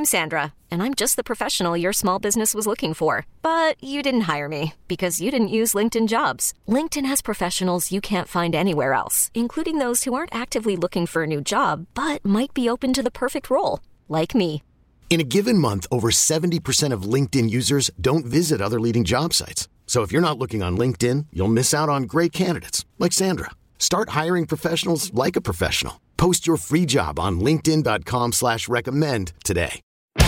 I'm Sandra, and I'm just the professional your small business was looking for. But you didn't hire me because you didn't use LinkedIn Jobs. LinkedIn has professionals you can't find anywhere else, including those who aren't actively looking for a new job, but might be open to the perfect role, like me. In a given month, over 70% of LinkedIn users don't visit other leading job sites. So if you're not looking on LinkedIn, you'll miss out on great candidates like Sandra. Start hiring professionals like a professional. Post your free job on linkedin.com/recommend today.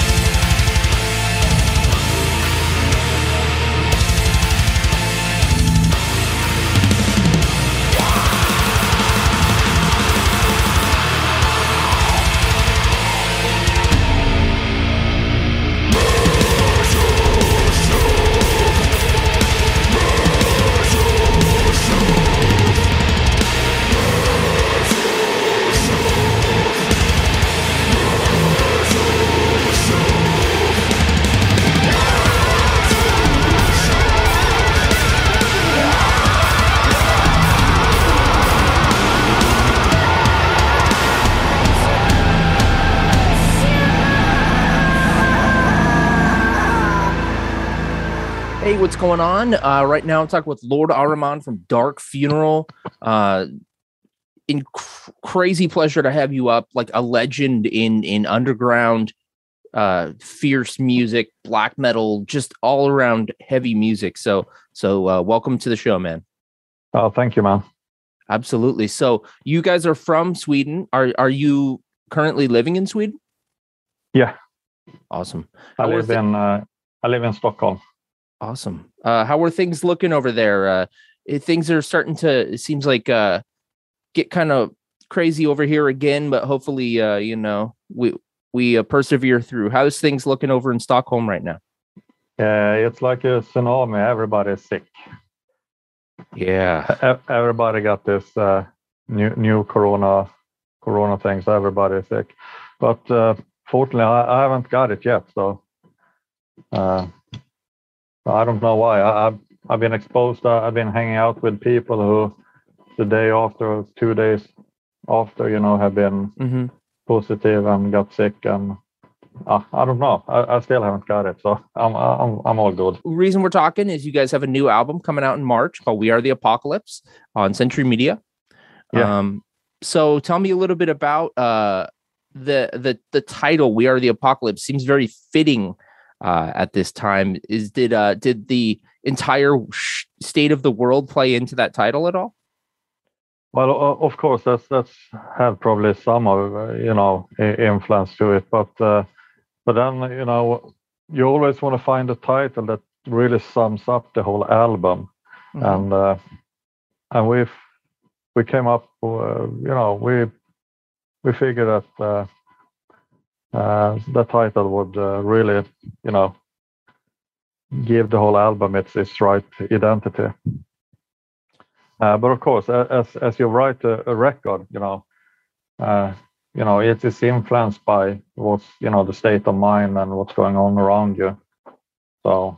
Hey, what's going on? Right now I'm talking with Lord Ahriman from Dark Funeral. Crazy pleasure to have you up, like a legend in underground, fierce music, black metal, just all around heavy music. So welcome to the show, man. Oh, thank you, man. Absolutely. So you guys are from Sweden. Are you currently living in Sweden? Yeah. Awesome. I live in Stockholm. Awesome. How are things looking over there? Things are starting to, it seems like, get kind of crazy over here again, but hopefully, we persevere through. How's things looking over in Stockholm right now? It's like a tsunami. Everybody's sick. Yeah. Everybody got this new corona thing, so everybody's sick. But fortunately, I haven't got it yet, so I don't know why. I've been exposed. I've been hanging out with people who the day after, 2 days after, have been positive and got sick, and I don't know. I still haven't got it, so I'm all good. The reason we're talking is you guys have a new album coming out in March called "We Are the Apocalypse" on Century Media. Yeah. So tell me a little bit about the title "We Are the Apocalypse." Seems very fitting at this time. Did the entire state of the world play into that title at all? Well, of course, that's had probably some of influence to it, but then you always want to find a title that really sums up the whole album, and we came up, we figured that the title would really give the whole album its right identity. But of course, as you write a record, it is influenced by what's the state of mind and what's going on around you. So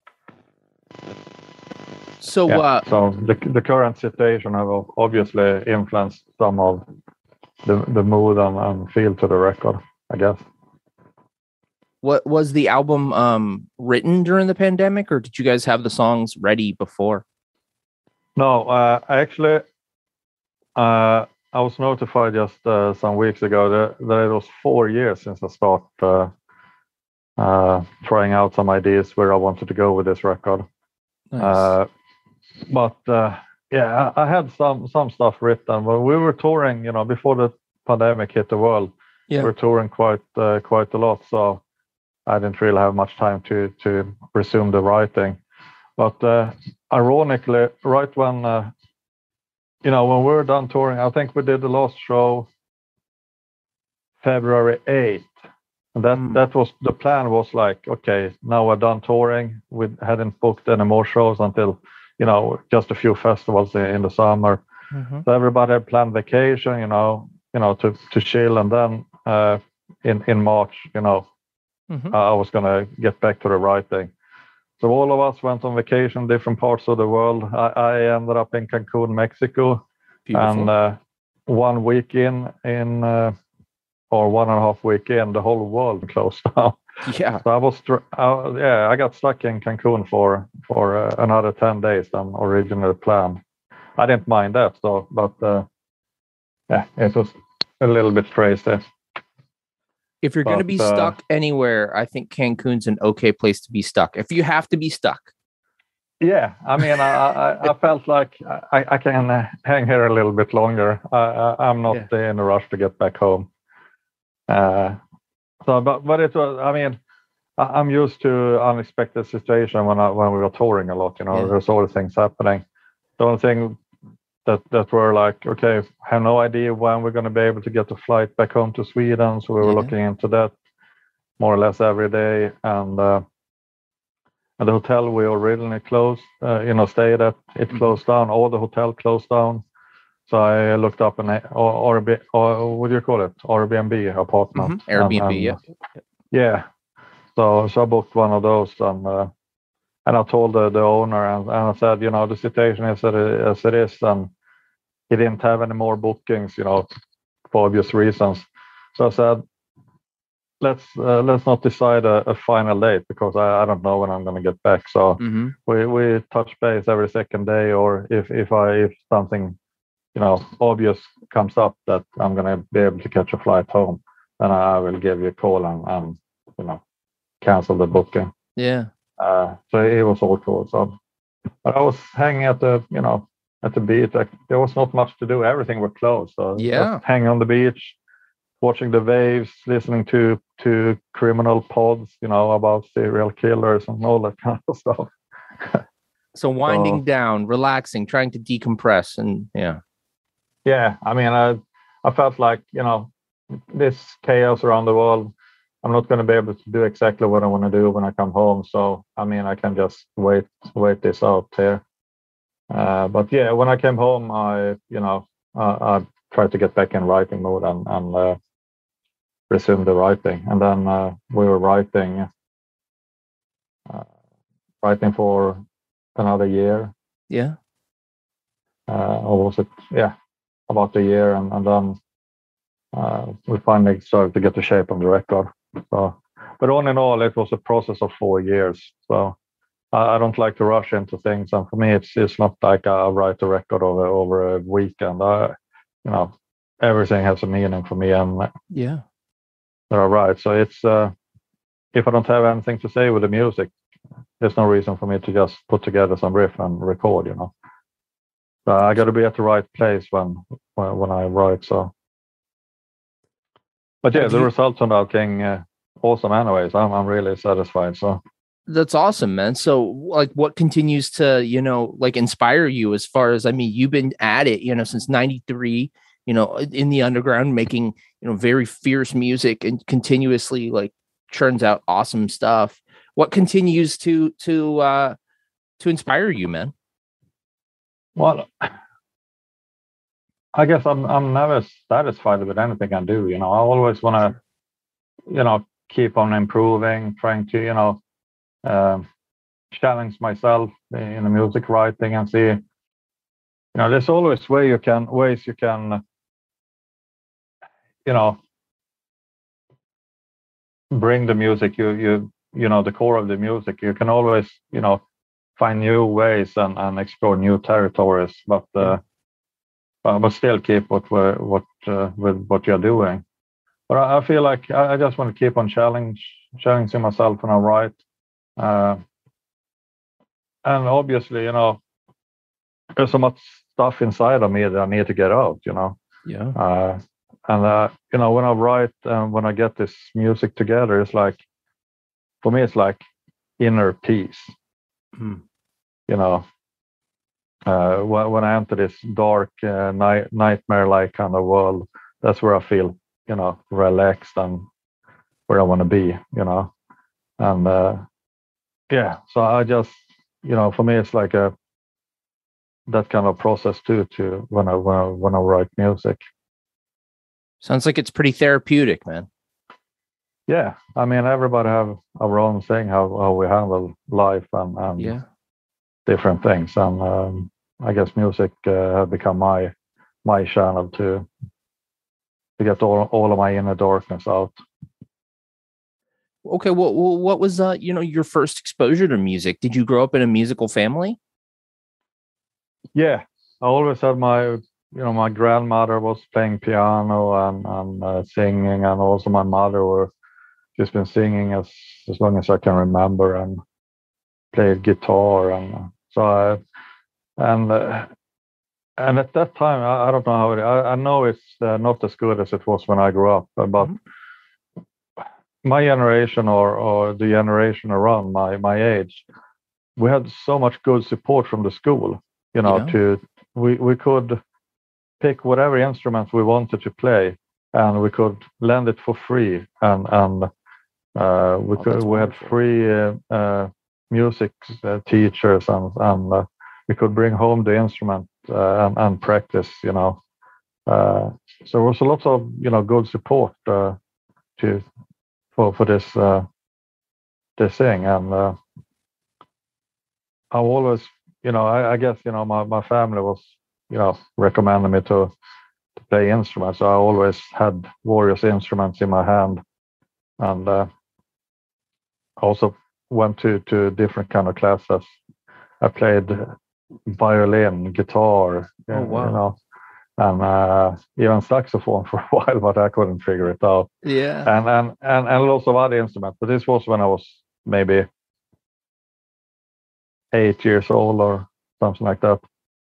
the current situation have obviously influenced some of the mood and feel to the record, I guess. What was the album written during the pandemic, or did you guys have the songs ready before? No, actually, I was notified just some weeks ago that it was 4 years since I started trying out some ideas where I wanted to go with this record. Nice. But I had some stuff written. When we were touring, before the pandemic hit the world, we were touring quite a lot. So I didn't really have much time to resume the writing. But ironically, right when when we were done touring, I think we did the last show February 8th. And that was the plan. Was like, okay, now we're done touring. We hadn't booked any more shows until just a few festivals in the summer. So everybody had planned vacation, to chill, and then in March, I was gonna get back to the writing. So all of us went on vacation, different parts of the world. I ended up in Cancun, Mexico. Beautiful. And 1 week in or 1.5 week in, the whole world closed down. Yeah. So I got stuck in Cancun for another 10 days than originally planned. I didn't mind that, though, but it was a little bit crazy. If you're going to be stuck anywhere, I think Cancun's an okay place to be stuck. If you have to be stuck. Yeah, I mean, I felt like I can hang here a little bit longer. I'm not in a rush to get back home. But it was. I mean, I'm used to unexpected situation when we were touring a lot. There's always things happening. The only thing that were like, okay, have no idea when we're going to be able to get the flight back home to Sweden. So we were looking into that more or less every day, and the hotel we originally stayed at, it closed down. All the hotel closed down. So I looked up an Airbnb, or what do you call it? Airbnb apartment. Airbnb, yeah. So I booked one of those, and I told the owner, and I said, the situation is as it is, and he didn't have any more bookings, for obvious reasons. So I said, let's not decide a final date, because I don't know when I'm going to get back. So we touch base every second day, or if something obvious comes up that I'm going to be able to catch a flight home, then I will give you a call and cancel the booking. Yeah. So it was all cool. So, but I was hanging at the beach. There was not much to do. Everything was closed. So just hanging on the beach, watching the waves, listening to criminal pods, about serial killers and all that kind of stuff. So winding down, relaxing, trying to decompress, and yeah. I mean, I felt like this chaos around the world, I'm not going to be able to do exactly what I want to do when I come home. So I mean, I can just wait this out here. But yeah, when I came home, I tried to get back in writing mode and resume the writing. And then we were writing for another year. Yeah. Or was it? Yeah, about a year, and then we finally started to get the shape of the record. So, but all in all, it was a process of 4 years. So I don't like to rush into things, and for me, it's not like I write a record over a weekend. Everything has a meaning for me, and that I write. So it's if I don't have anything to say with the music, there's no reason for me to just put together some riff and record. So I got to be at the right place when I write. So. But yeah, the result turned out being awesome anyways. I'm really satisfied. So that's awesome, man. So like what continues to, inspire you as far as, I mean, you've been at it, since 93, in the underground, making, very fierce music and continuously like churns out awesome stuff. What continues to inspire you, man? Well, I guess I'm never satisfied with anything I do. I always want to, keep on improving, trying to, challenge myself in the music writing and see, there's always ways you can, bring the music, the core of the music. You can always, find new ways and explore new territories, but still keep with what you're doing. But I feel like I just want to keep on challenging myself when I write. And obviously, there's so much stuff inside of me that I need to get out, Yeah. When I write, when I get this music together, it's like, for me, it's like inner peace. When I enter this dark nightmare-like kind of world, that's where I feel, relaxed and where I want to be, and so I just, for me, it's like that kind of process too, to when I write music. Sounds like it's pretty therapeutic, man. Yeah, I mean, everybody have our own thing how we handle life and different things, and I guess music have become my channel to get all of my inner darkness out. Okay, well, what was your first exposure to music? Did you grow up in a musical family? Yeah, I always had my grandmother was playing piano and singing, and also my mother were just been singing as long as I can remember, and played guitar, and and at that time I don't know how I know it's not as good as it was when I grew up, but my generation or the generation around my age, we had so much good support from the school. We could pick whatever instrument we wanted to play, and we could lend it for free, and we had free music teachers, and we could bring home the instrument and practice. So there was a lot of good support for this thing, and I always I guess my family was recommending me to play instruments. So I always had various instruments in my hand, and also went to different kind of classes. I played violin, guitar, Oh, wow. And even saxophone for a while, but I couldn't figure it out. Yeah. And lots of other instruments. But this was when I was maybe 8 years old or something like that.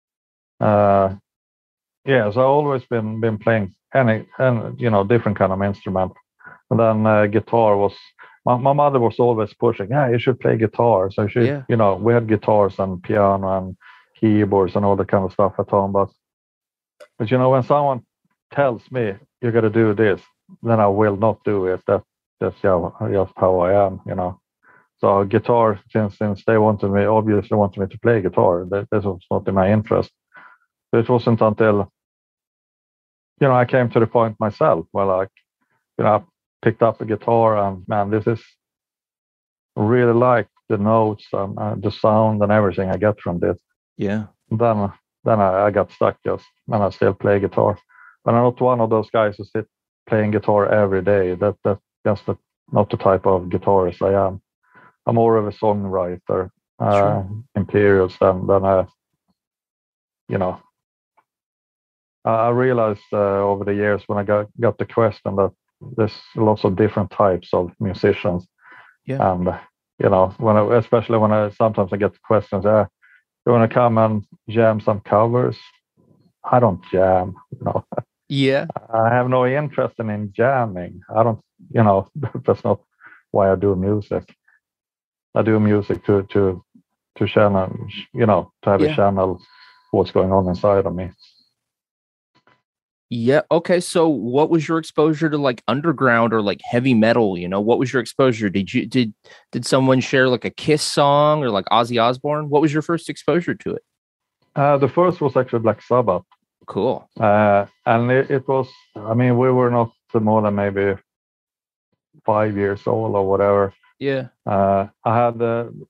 Yeah, so I've always been playing any different kind of instrument. And then guitar was my mother was always pushing. Yeah, you should play guitar. So we had guitars and piano and keyboards and all that kind of stuff at home. But when someone tells me you got to do this, then I will not do it. That's just how I am. So guitar, since they obviously wanted me to play guitar, that was not in my interest. So it wasn't until I came to the point myself where I picked up a guitar, and man, this is really like the notes and the sound and everything I get from this. Yeah. Then I got stuck, and I still play guitar. But I'm not one of those guys who sit playing guitar every day. That's just not the type of guitarist I am. I'm more of a songwriter in periods than I realized over the years when I got the question that there's lots of different types of musicians. Yeah. And especially when sometimes I get questions, you want to come and jam some covers? I don't jam. Yeah. I have no interest in jamming. I don't. That's not why I do music. I do music to channel, to have a channel what's going on inside of me. Yeah. Okay. So what was your exposure to like underground or like heavy metal? What was your exposure? Did someone share like a Kiss song or like Ozzy Osbourne? What was your first exposure to it? The first was actually Black Sabbath. Cool. And it was, we were not more than maybe 5 years old or whatever. Yeah. I had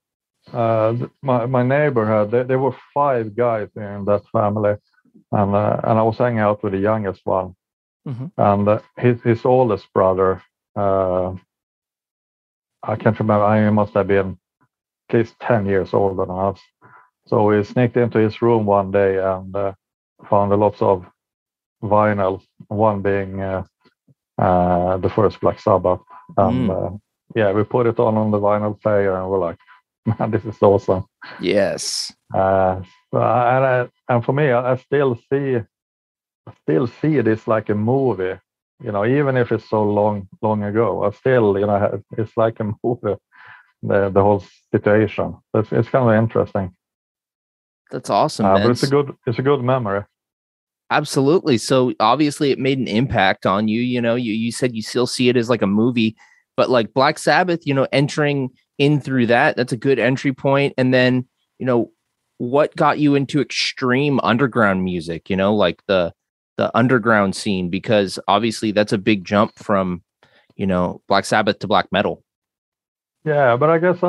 my neighbor had, there were 5 guys in that family. And I was hanging out with the youngest one, and his oldest brother. I can't remember. He must have been at least 10 years older than us. So we sneaked into his room one day and found lots of vinyl. One being the first Black Sabbath, and we put it on the vinyl player, and we're like, man, this is awesome. Yes. And for me, I still see this like a movie, even if it's so long ago. I still, it's like a movie, the whole situation. It's kind of interesting. That's awesome, but it's a good memory. Absolutely. So obviously, it made an impact on you. You said you still see it as like a movie, but like Black Sabbath, entering in through that's a good entry point. And then, what got you into extreme underground music, like the underground scene? Because obviously that's a big jump from, Black Sabbath to black metal. Yeah, but I guess,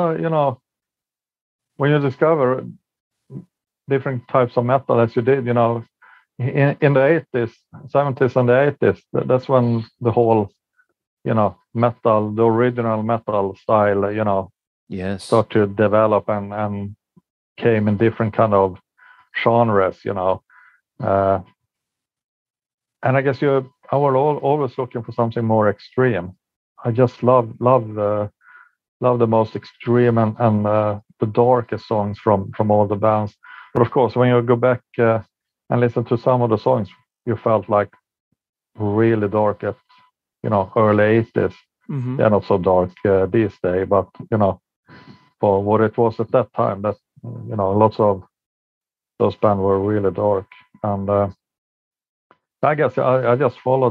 when you discover different types of metal as you did, in the 80s, 70s and the 80s, that's when the whole, metal, the original metal style, Yes. start to develop and came in different kind of genres, and I guess I was always looking for something more extreme. I just love the most extreme and the darkest songs from all the bands. But of course, when you go back and listen to some of the songs, you felt like really dark at early 80s. Mm-hmm. They're not so dark these days, but for what it was at that time, that lots of those bands were really dark. And I guess I just follow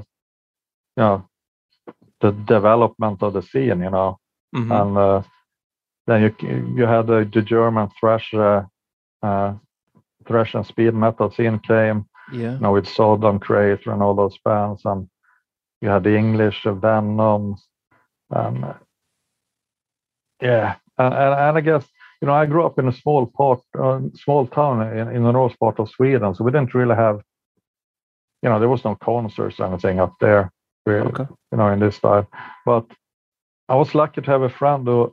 the development of the scene, Mm-hmm. and then you had the German thrash and speed metal scene came, Yeah. with Sodom, Crater, and all those bands, and you had the English Venom, and and I guess I grew up in a small town in the north part of Sweden, so we didn't really have, there was no concerts or anything up there, really, Okay. in this time. But I was lucky to have a friend who,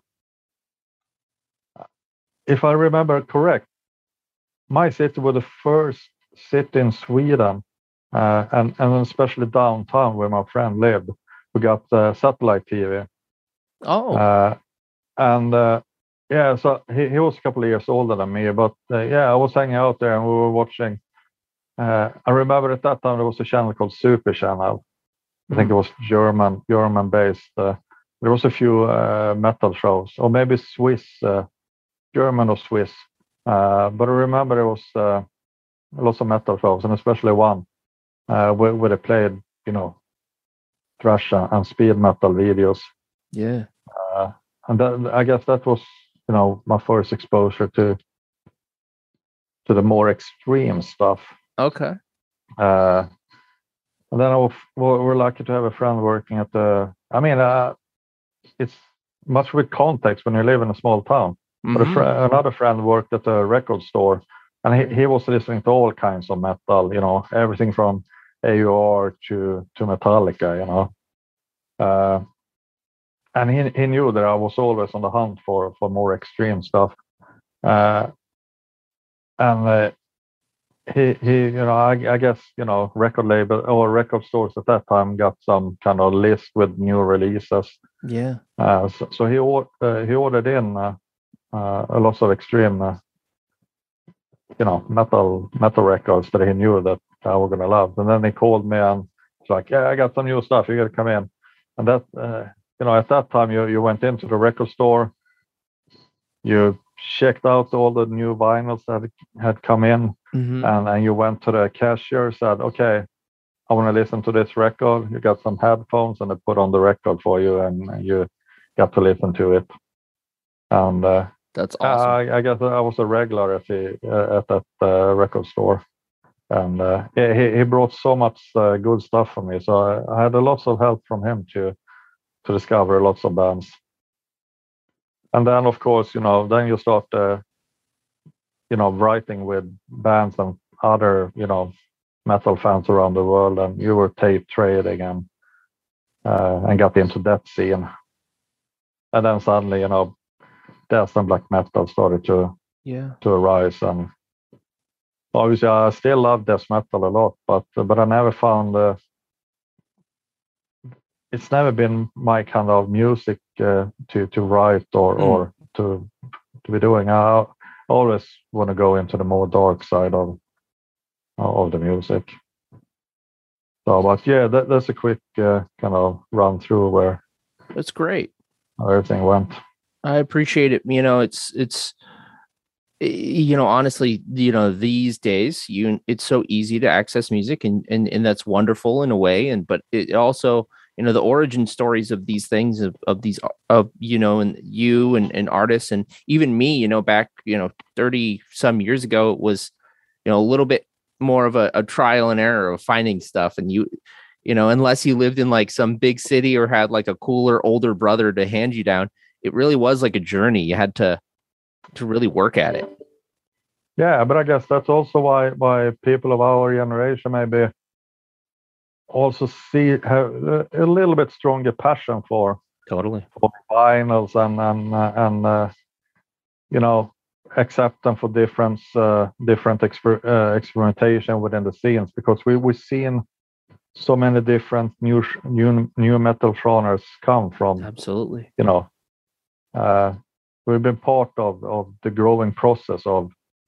if I remember correct, my city was the first city in Sweden, and especially downtown where my friend lived, we got satellite TV. Oh. So he was a couple of years older than me, but I was hanging out there and we were watching. I remember at that time there was a channel called Super Channel. I think it was German based. There was a few metal shows, or maybe Swiss, German or Swiss. But I remember there was lots of metal shows, and especially one where they played, thrash and speed metal videos. Yeah. And I guess that was, my first exposure to the more extreme stuff. Okay. And then we're lucky to have a friend working at it's much with context when you live in a small town. Mm-hmm. But another friend worked at a record store, and he was listening to all kinds of metal, everything from AOR to Metallica, and he knew that I was always on the hunt for more extreme stuff. And I guess, record label or record stores at that time got some kind of list with new releases. Yeah. So he ordered in a lot of extreme, metal records that he knew that I was gonna love. And then he called me and was like, "Yeah, I got some new stuff. You gotta come in." And that, at that time, you went into the record store, you checked out all the new vinyls that had come in, Mm-hmm. and you went to the cashier, said, "Okay, I want to listen to this record." You got some headphones, and they put on the record for you, and you got to listen to it. And That's awesome. I guess I was a regular at that record store, and he brought so much good stuff for me. So I had a lot of help from him to discover lots of bands. And then, of course, then you start, writing with bands and other, metal fans around the world, and you were tape trading and got into that scene. And then suddenly, death and black metal started to arise. And obviously, I still love death metal a lot, but I never found it's never been my kind of music to write or to be doing. I always want to go into the more dark side of the music. So, but yeah, that's a quick kind of run through where That's great. Everything went. I appreciate it. It's honestly, these days it's so easy to access music, and that's wonderful in a way. But it also, the origin stories of these things of these, and you and artists, and even me, back, 30 some years ago, it was, a little bit more of a trial and error of finding stuff. And unless you lived in like some big city or had like a cooler older brother to hand you down, it really was like a journey. You had to really work at it. Yeah, but I guess that's also why people of our generation maybe also have a little bit stronger passion for Totally. vinyls and you know, accept them for different experimentation within the scenes, because we've seen so many different new metal genres come from. Absolutely. You know, we've been part of the growing process of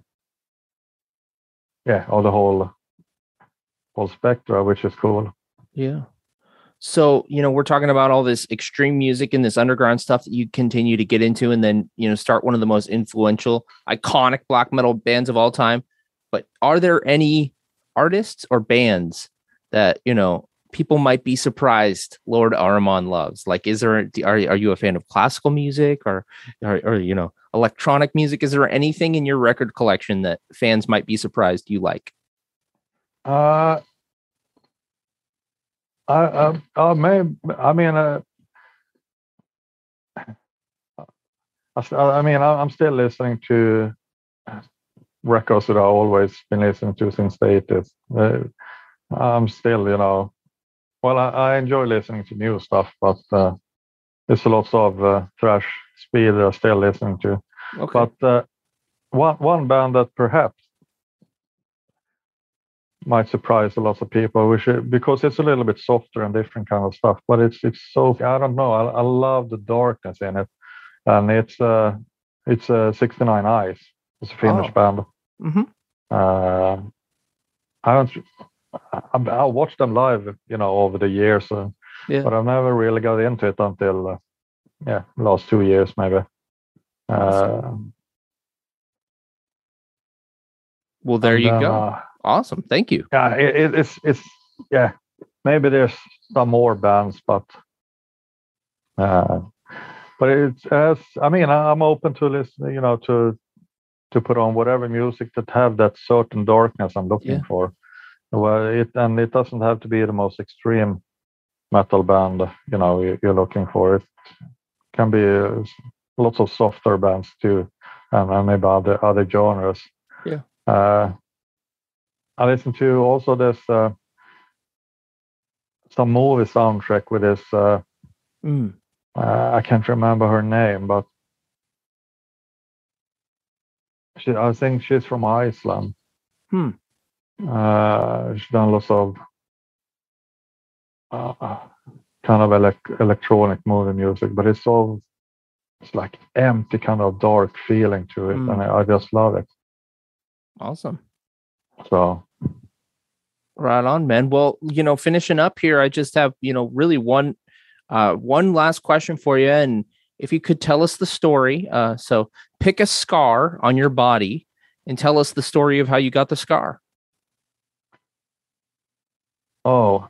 the whole spectra, which is cool. Yeah. So, we're talking about all this extreme music and this underground stuff that you continue to get into, and then, start one of the most influential, iconic black metal bands of all time. But are there any artists or bands that, people might be surprised Lord Ahriman loves? Like, are you a fan of classical music or electronic music? Is there anything in your record collection that fans might be surprised you like? I'm still listening to records that I've always been listening to since the 80s. I'm still, I enjoy listening to new stuff, but there's lots of thrash speed that I'm still listening to. Okay. But one band that perhaps might surprise a lot of people, because it's a little bit softer and different kind of stuff, but it's so, I don't know, I love the darkness in it, and it's 69 Eyes. It's a Finnish band. Mm-hmm. I watched them live, over the years, but I've never really got into it until last 2 years maybe. Awesome. Well, there you go. Awesome. Thank you. Yeah, it's maybe there's some more bands, but I'm open to listen, to put on whatever music that have that certain darkness I'm looking for. Well, it doesn't have to be the most extreme metal band, you're looking for. It can be lots of softer bands too, and maybe other genres. Yeah. I listen to also this some movie soundtrack with this. I can't remember her name, but I think she's from Iceland. She's done lots of kind of electronic movie music, but it's like empty, kind of dark feeling to it, and I just love it. Awesome. So right on, man. Well, finishing up here, I just have, really one last question for you. And if you could tell us the story, so pick a scar on your body and tell us the story of how you got the scar. Well,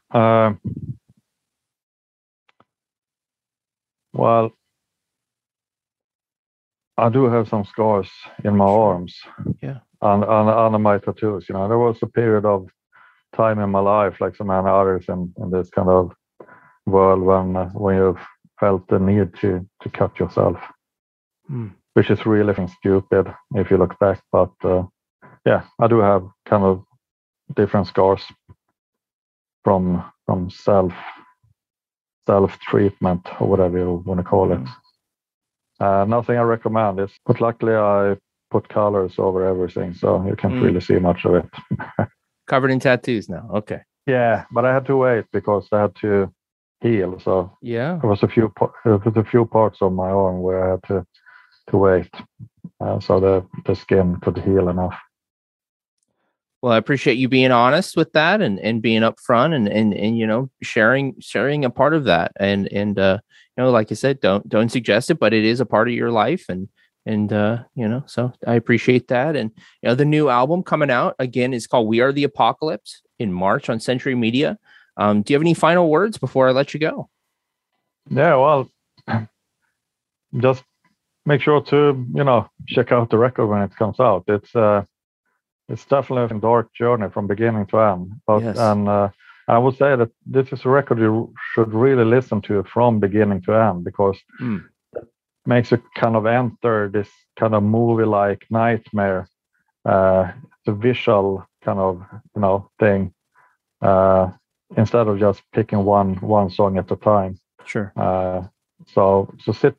I do have some scars in my arms. Yeah. On my tattoos. There was a period of time in my life, like so many others in this kind of world, when you felt the need to cut yourself, which is really stupid if you look back. But I do have kind of different scars from self treatment, or whatever you want to call it. Nothing I recommend it, but luckily I put colors over everything, so you can't really see much of it. Covered in tattoos now. Okay. Yeah, but I had to wait because I had to heal. So there was a few parts of my arm where I had to wait, so the skin could heal enough. Well, I appreciate you being honest with that and being upfront and sharing a part of that. And like I said, don't suggest it, but it is a part of your life. And so I appreciate that. And, the new album coming out again is called We Are the Apocalypse in March on Century Media. Do you have any final words before I let you go? Yeah, well, just make sure to, check out the record when it comes out. It's definitely a dark journey from beginning to end. And I would say that this is a record you should really listen to from beginning to end, because it makes you kind of enter this kind of movie-like nightmare it's a visual kind of thing, instead of just picking one song at a time. Sure. So sit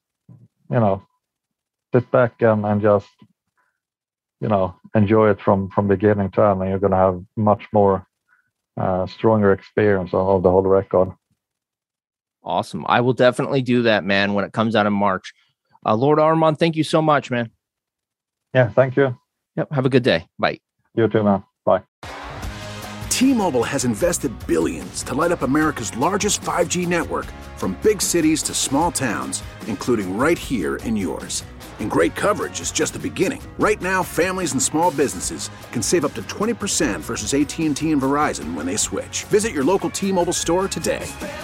back and just enjoy it from beginning to end, and you're going to have much more stronger experience of the whole record. Awesome. I will definitely do that, man, when it comes out in March. Lord Armand, thank you so much, man. Yeah, thank you. Yep. Have a good day. Bye. You too, man. Bye. T-Mobile has invested billions to light up America's largest 5G network, from big cities to small towns, including right here in yours. And great coverage is just the beginning. Right now, families and small businesses can save up to 20% versus AT&T and Verizon when they switch. Visit your local T-Mobile store today.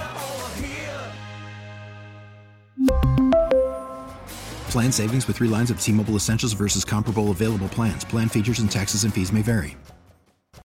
Plan savings with 3 lines of T-Mobile Essentials versus comparable available plans. Plan features and taxes and fees may vary.